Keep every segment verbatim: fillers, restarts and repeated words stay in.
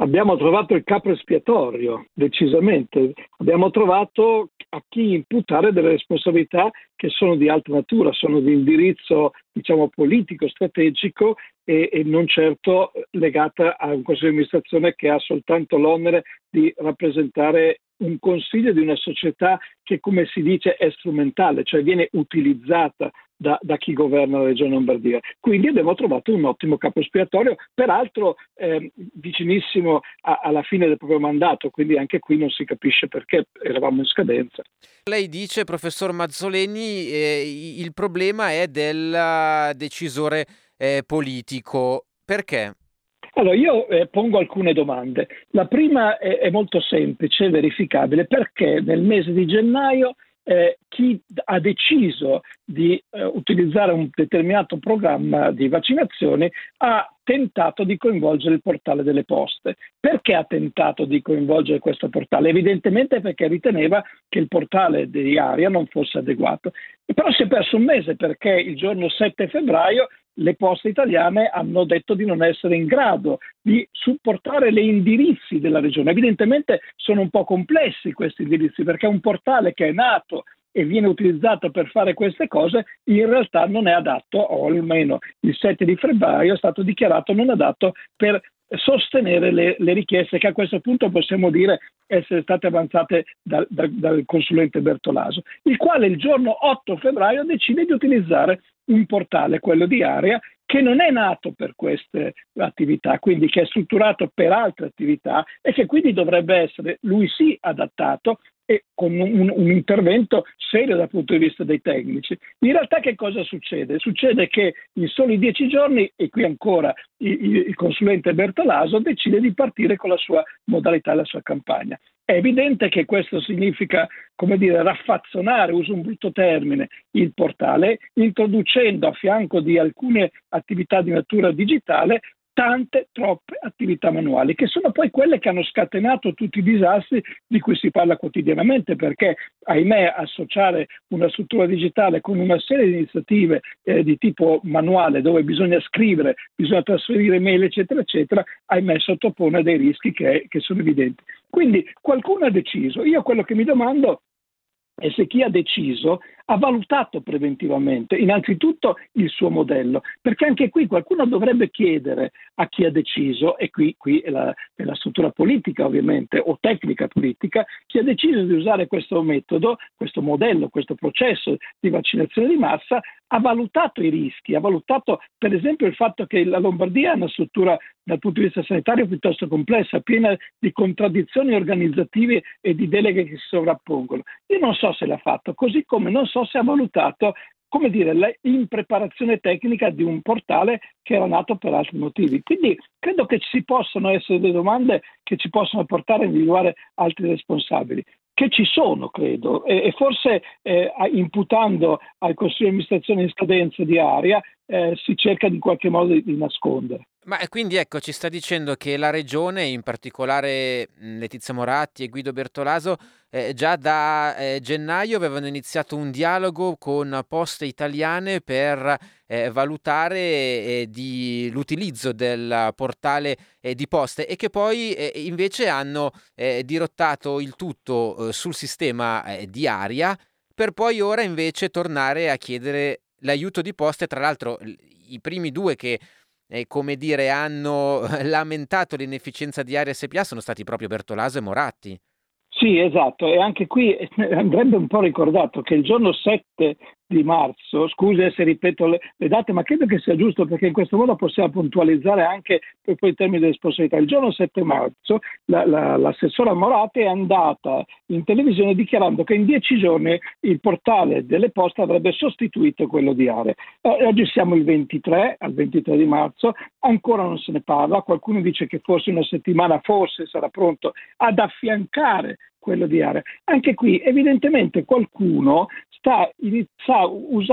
Abbiamo trovato il capro espiatorio, decisamente. Abbiamo trovato a chi imputare delle responsabilità che sono di altra natura, sono di indirizzo, diciamo, politico, strategico e, e non certo legata a un consiglio di amministrazione che ha soltanto l'onere di rappresentare un consiglio di una società che, come si dice, è strumentale, cioè viene utilizzata da, da chi governa la Regione Lombardia. Quindi abbiamo trovato un ottimo capo espiatorio, peraltro eh, vicinissimo a, alla fine del proprio mandato, quindi anche qui non si capisce perché eravamo in scadenza. Lei dice, professor Mazzoleni, eh, il problema è del eh, decisore eh, politico. Perché? Allora, io eh, pongo alcune domande. La prima è, è molto semplice, verificabile, perché nel mese di gennaio eh, chi ha deciso di eh, utilizzare un determinato programma di vaccinazioni ha tentato di coinvolgere il portale delle poste. Perché ha tentato di coinvolgere questo portale? Evidentemente perché riteneva che il portale di Aria non fosse adeguato. E però si è perso un mese perché il giorno sette febbraio le poste italiane hanno detto di non essere in grado di supportare le indirizzi della regione. Evidentemente sono un po' complessi questi indirizzi perché un portale che è nato e viene utilizzato per fare queste cose in realtà non è adatto, o almeno il sette di febbraio è stato dichiarato non adatto per sostenere le, le richieste che a questo punto possiamo dire essere state avanzate dal, dal, dal consulente Bertolaso, il quale il giorno otto febbraio decide di utilizzare un portale, quello di Area, che non è nato per queste attività, quindi che è strutturato per altre attività e che quindi dovrebbe essere, lui sì, adattato e con un, un intervento serio dal punto di vista dei tecnici. In realtà che cosa succede? Succede che in soli dieci giorni, e qui ancora il, il consulente Bertolaso decide di partire con la sua modalità, la sua campagna. È evidente che questo significa, come dire, raffazzonare, uso un brutto termine, il portale, introducendo a fianco di alcune attività di natura digitale tante, troppe attività manuali, che sono poi quelle che hanno scatenato tutti i disastri di cui si parla quotidianamente, perché, ahimè, associare una struttura digitale con una serie di iniziative eh, di tipo manuale, dove bisogna scrivere, bisogna trasferire mail, eccetera, eccetera, ahimè, sottopone a dei rischi che, che sono evidenti. Quindi qualcuno ha deciso. Io quello che mi domando è se chi ha deciso ha valutato preventivamente innanzitutto il suo modello, perché anche qui qualcuno dovrebbe chiedere a chi ha deciso, e qui, qui è, la, è la struttura politica ovviamente, o tecnica politica, chi ha deciso di usare questo metodo, questo modello, questo processo di vaccinazione di massa, ha valutato i rischi, ha valutato per esempio il fatto che la Lombardia è una struttura dal punto di vista sanitario piuttosto complessa, piena di contraddizioni organizzative e di deleghe che si sovrappongono. Io non so se l'ha fatto, così come non so se ha valutato, come dire, l'impreparazione tecnica di un portale che era nato per altri motivi. Quindi credo che ci possano essere delle domande che ci possono portare a individuare altri responsabili, che ci sono, credo, e, e forse eh, imputando al Consiglio di amministrazione in scadenza di Aria eh, si cerca in qualche modo di, di nascondere. Ma quindi ecco, ci sta dicendo che la regione, in particolare mh, Letizia Moratti e Guido Bertolaso, eh, già da eh, gennaio avevano iniziato un dialogo con Poste Italiane per eh, valutare eh, di, l'utilizzo del portale eh, di Poste e che poi eh, invece hanno eh, dirottato il tutto eh, sul sistema eh, di Aria per poi ora invece tornare a chiedere l'aiuto di Poste. Tra l'altro l- i primi due che eh, come dire, hanno lamentato l'inefficienza di Aria S P A sono stati proprio Bertolaso e Moratti. Sì, esatto, e anche qui andrebbe un po' ricordato che il giorno sette di marzo, scusi se ripeto le, le date, ma credo che sia giusto perché in questo modo possiamo puntualizzare anche poi i termini di responsabilità. Il giorno sette marzo la, la, l'assessora Moratti è andata in televisione dichiarando che in dieci giorni il portale delle poste avrebbe sostituito quello di Area. Eh, oggi siamo il ventitré, al ventitré di marzo, ancora non se ne parla, qualcuno dice che forse una settimana forse sarà pronto ad affiancare quello di Area. Anche qui evidentemente qualcuno sta, sta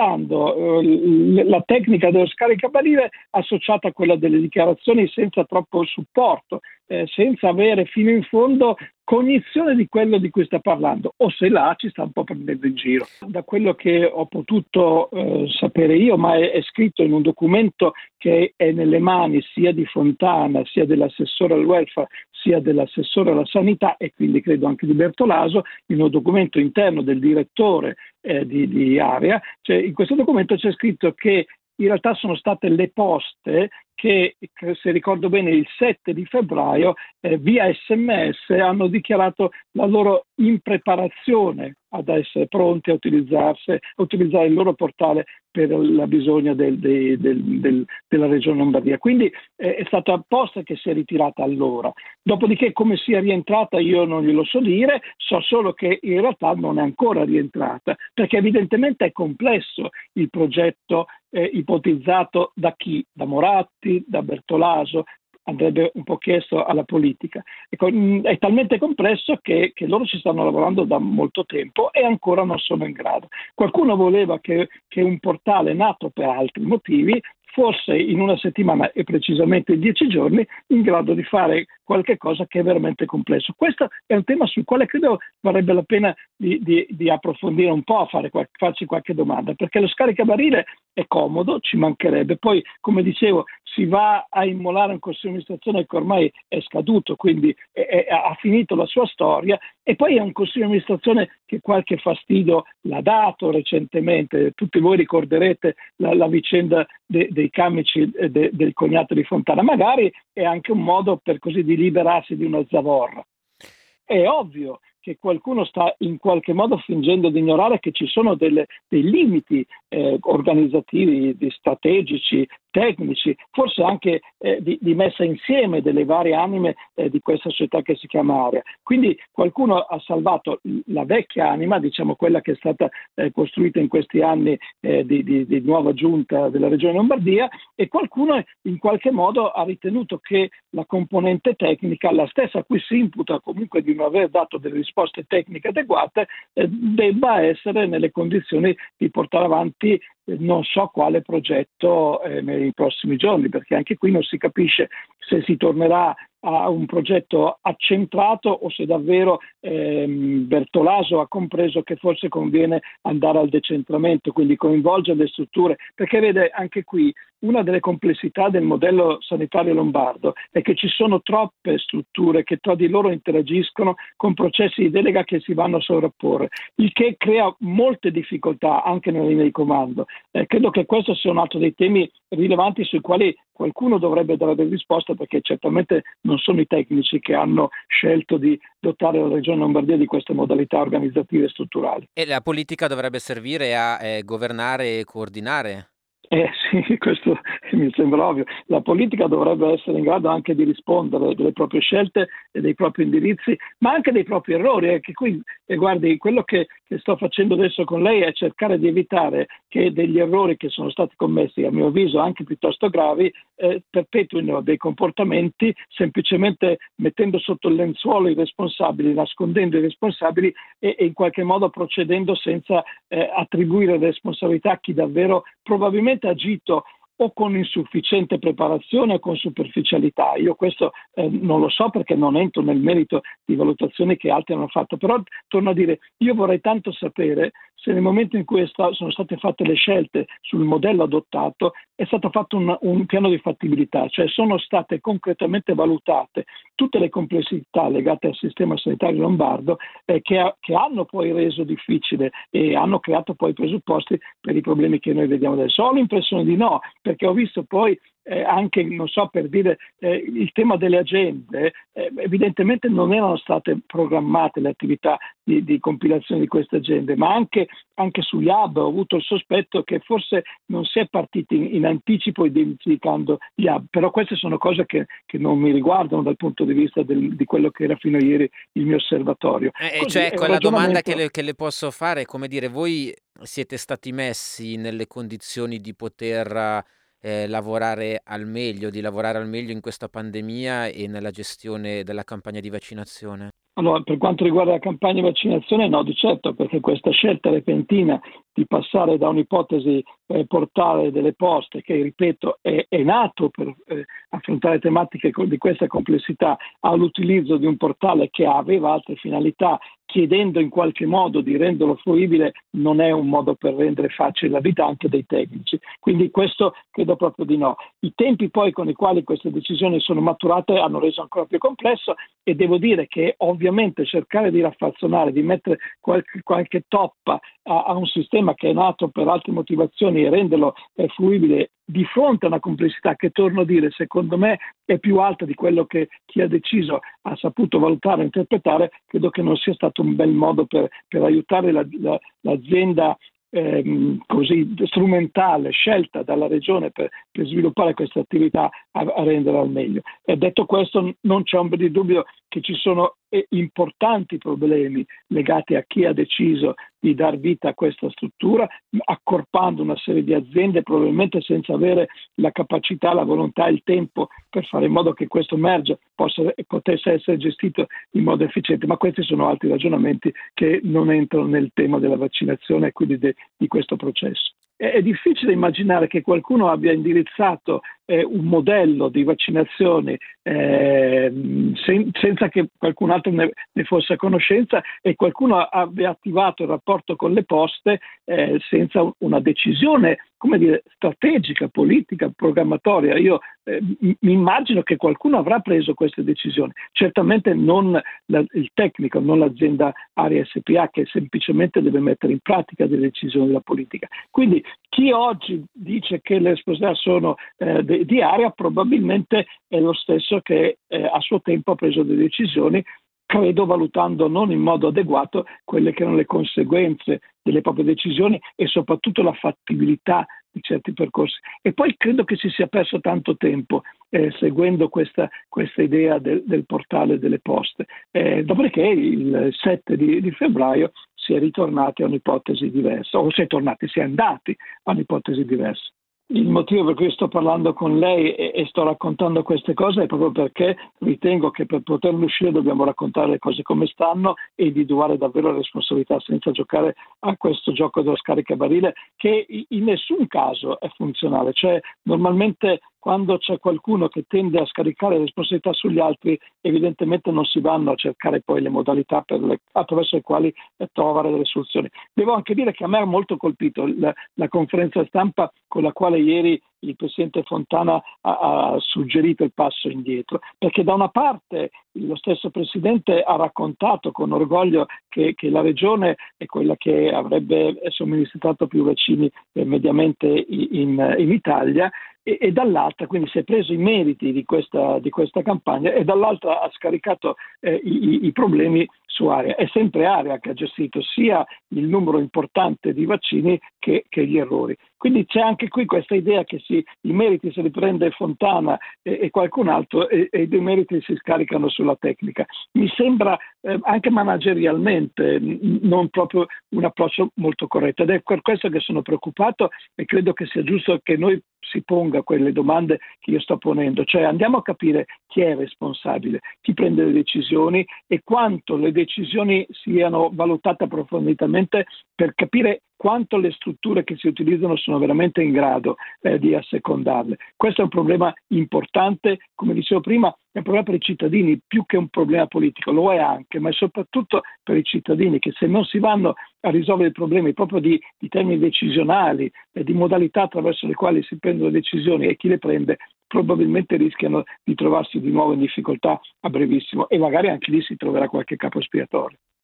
usando eh, la tecnica dello scaricabarile associata a quella delle dichiarazioni senza troppo supporto, eh, senza avere fino in fondo cognizione di quello di cui sta parlando, o se là ci sta un po' prendendo in giro. Da quello che ho potuto eh, sapere io, ma è, è scritto in un documento che è nelle mani sia di Fontana, sia dell'assessore al welfare, sia dell'assessore alla sanità e quindi credo anche di Bertolaso, in un documento interno del direttore eh, di, di area, cioè, in questo documento c'è scritto che in realtà sono state le poste che, se ricordo bene, il sette di febbraio eh, via sms hanno dichiarato la loro impreparazione ad essere pronti a, utilizzarsi, a utilizzare il loro portale per la bisogna del, del, del, del, della regione Lombardia. Quindi eh, è stata apposta che si è ritirata allora. Dopodiché come sia rientrata io non glielo so dire, so solo che in realtà non è ancora rientrata, perché evidentemente è complesso il progetto eh, ipotizzato da chi? Da Moratti, da Bertolaso. Andrebbe un po' chiesto alla politica. Ecco, è talmente complesso che, che loro ci stanno lavorando da molto tempo e ancora non sono in grado. Qualcuno voleva che, che un portale nato per altri motivi fosse in una settimana e precisamente in dieci giorni in grado di fare qualche cosa che è veramente complesso. Questo è un tema sul quale credo varrebbe la pena di, di, di approfondire un po', fare, farci qualche domanda, perché lo scaricabarile è comodo, ci mancherebbe. Poi, come dicevo, si va a immolare un consiglio di amministrazione che ormai è scaduto, quindi è, è, ha finito la sua storia, e poi è un consiglio di amministrazione che qualche fastidio l'ha dato recentemente. Tutti voi ricorderete la, la vicenda de, dei camici de, del cognato di Fontana. Magari è anche un modo, per così, di liberarsi di una zavorra. È ovvio che qualcuno sta in qualche modo fingendo di ignorare che ci sono delle, dei limiti eh, organizzativi, di strategici, tecnici, forse anche eh, di, di messa insieme delle varie anime eh, di questa società che si chiama Area. Quindi qualcuno ha salvato la vecchia anima, diciamo quella che è stata eh, costruita in questi anni eh, di, di, di nuova giunta della Regione Lombardia, e qualcuno in qualche modo ha ritenuto che la componente tecnica, la stessa a cui si imputa comunque di non aver dato delle risposte tecniche adeguate, eh, debba essere nelle condizioni di portare avanti eh, non so quale progetto eh, nei prossimi giorni, perché anche qui non si capisce se si tornerà a un progetto accentrato o se davvero ehm, Bertolaso ha compreso che forse conviene andare al decentramento, quindi coinvolgere le strutture, perché vede anche qui una delle complessità del modello sanitario lombardo è che ci sono troppe strutture che tra di loro interagiscono con processi di delega che si vanno a sovrapporre, il che crea molte difficoltà anche nelle linee di comando. Eh, credo che questo sia un altro dei temi rilevanti sui quali qualcuno dovrebbe dare delle risposte, perché certamente non sono i tecnici che hanno scelto di dotare la Regione Lombardia di queste modalità organizzative e strutturali. E la politica dovrebbe servire a eh, governare e coordinare. Eh sì, questo mi sembra ovvio. La politica dovrebbe essere in grado anche di rispondere delle proprie scelte e dei propri indirizzi, ma anche dei propri errori. Eh, che qui, eh, guardi, quello che, che sto facendo adesso con lei è cercare di evitare che degli errori che sono stati commessi, a mio avviso anche piuttosto gravi, eh, perpetuino dei comportamenti semplicemente mettendo sotto il lenzuolo i responsabili, nascondendo i responsabili e, e in qualche modo procedendo senza eh, attribuire responsabilità a chi davvero probabilmente ha agito o con insufficiente preparazione o con superficialità. Io questo eh, non lo so, perché non entro nel merito di valutazioni che altri hanno fatto, però torno a dire, io vorrei tanto sapere se nel momento in cui è sta- sono state fatte le scelte sul modello adottato è stato fatto un, un piano di fattibilità, cioè sono state concretamente valutate tutte le complessità legate al sistema sanitario lombardo eh, che, ha, che hanno poi reso difficile e hanno creato poi i presupposti per i problemi che noi vediamo adesso. Ho l'impressione di no, perché ho visto poi eh, anche, non so, per dire, eh, il tema delle agende, eh, evidentemente non erano state programmate le attività di, di compilazione di queste agende, ma anche, anche sugli hub ho avuto il sospetto che forse non si è partiti in, in anticipo identificando gli hub, però queste sono cose che, che non mi riguardano dal punto di vista del, di quello che era fino a ieri il mio osservatorio. Eh, Così, cioè, è un ecco, la domanda che ragionamento. le, che le posso fare è, come dire, voi siete stati messi nelle condizioni di poter eh, lavorare al meglio, di lavorare al meglio in questa pandemia e nella gestione della campagna di vaccinazione? Allora, per quanto riguarda la campagna di vaccinazione, no, di certo, perché questa scelta repentina di passare da un'ipotesi eh, portale delle poste, che ripeto è, è nato per eh, affrontare tematiche di questa complessità, all'utilizzo di un portale che aveva altre finalità, chiedendo in qualche modo di renderlo fruibile, non è un modo per rendere facile la vita anche dei tecnici. Quindi questo credo proprio di no. I tempi poi con i quali queste decisioni sono maturate hanno reso ancora più complesso, e devo dire che ovviamente cercare di raffazzonare, di mettere qualche, qualche toppa a, a un sistema che è nato per altre motivazioni e renderlo eh, fruibile di fronte a una complessità che, torno a dire, secondo me è più alta di quello che chi ha deciso ha saputo valutare e interpretare, credo che non sia stato un bel modo per, per aiutare la, la, l'azienda ehm, così strumentale scelta dalla regione per, per sviluppare questa attività a, a renderla al meglio. E detto questo, non c'è ombra di dubbio che ci sono eh, importanti problemi legati a chi ha deciso di dar vita a questa struttura, accorpando una serie di aziende, probabilmente senza avere la capacità, la volontà e il tempo per fare in modo che questo merger possa, potesse essere gestito in modo efficiente. Ma questi sono altri ragionamenti che non entrano nel tema della vaccinazione e quindi de, di questo processo. È, è difficile immaginare che qualcuno abbia indirizzato eh, un modello di vaccinazione eh, sen, senza che qualcun altro ne, ne fosse a conoscenza, e qualcuno abbia attivato il rapporto con le poste eh, senza una decisione, come dire, strategica, politica, programmatoria. Io eh, mi immagino che qualcuno avrà preso queste decisioni, certamente non la, il tecnico, non l'azienda Aria S P A, che semplicemente deve mettere in pratica delle decisioni della politica. Quindi chi oggi dice che le responsabilità sono eh, de, di Aria probabilmente è lo stesso che eh, a suo tempo ha preso delle decisioni, credo valutando non in modo adeguato quelle che erano le conseguenze delle proprie decisioni e soprattutto la fattibilità di certi percorsi. E poi credo che si sia perso tanto tempo eh, seguendo questa, questa idea del, del portale delle poste. Eh, dopodiché il sette di, di febbraio si è ritornati a un'ipotesi diversa, o si è tornati, si è andati a un'ipotesi diversa. Il motivo per cui sto parlando con lei e, e sto raccontando queste cose è proprio perché ritengo che per poterne uscire dobbiamo raccontare le cose come stanno e individuare davvero la responsabilità, senza giocare a questo gioco dello scaricabarile che in nessun caso è funzionale. Cioè, normalmente quando c'è qualcuno che tende a scaricare le responsabilità sugli altri, evidentemente non si vanno a cercare poi le modalità per le, attraverso le quali trovare delle soluzioni. Devo anche dire che a me ha molto colpito la, la conferenza stampa con la quale ieri il Presidente Fontana ha, ha suggerito il passo indietro, perché da una parte lo stesso Presidente ha raccontato con orgoglio che, che la Regione è quella che avrebbe somministrato più vaccini eh, mediamente in, in Italia, e, e dall'altra quindi si è preso i meriti di questa, di questa campagna, e dall'altra ha scaricato eh, i, i problemi su Aria. È sempre Aria che ha gestito sia il numero importante di vaccini che, che gli errori. Quindi c'è anche qui questa idea che si, i meriti se li prende Fontana e, e qualcun altro, e, e i meriti si scaricano sulla tecnica. Mi sembra eh, anche managerialmente n- non proprio un approccio molto corretto, ed è per questo che sono preoccupato, e credo che sia giusto che noi si ponga quelle domande che io sto ponendo, cioè andiamo a capire chi è responsabile, chi prende le decisioni e quanto le decisioni siano valutate approfonditamente per capire quanto le strutture che si utilizzano sono veramente in grado eh, di assecondarle. Questo è un problema importante, come dicevo prima, è un problema per i cittadini più che un problema politico, lo è anche, ma è soprattutto per i cittadini, che se non si vanno a risolvere i problemi proprio di, di termini decisionali, eh, di modalità attraverso le quali si prendono decisioni e chi le prende, probabilmente rischiano di trovarsi di nuovo in difficoltà a brevissimo, e magari anche lì si troverà qualche capo espiatorio.